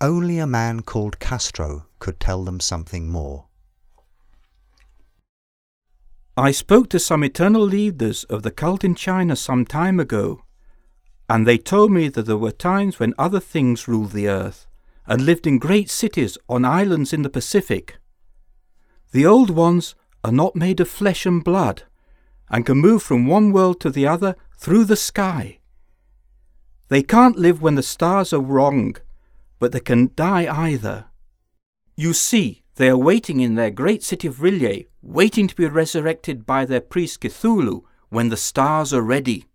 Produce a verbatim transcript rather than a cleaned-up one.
Only a man called Castro could tell them something more. I spoke to some eternal leaders of the cult in China some time ago, and they told me that there were times when other things ruled the earth and lived in great cities on islands in the Pacific. The old ones are not made of flesh and blood and can move from one world to the other through the sky. They can't live when the stars are wrong, but they can die either. You see, they are waiting in their great city of R'lyeh, waiting to be resurrected by their priest Cthulhu when the stars are ready.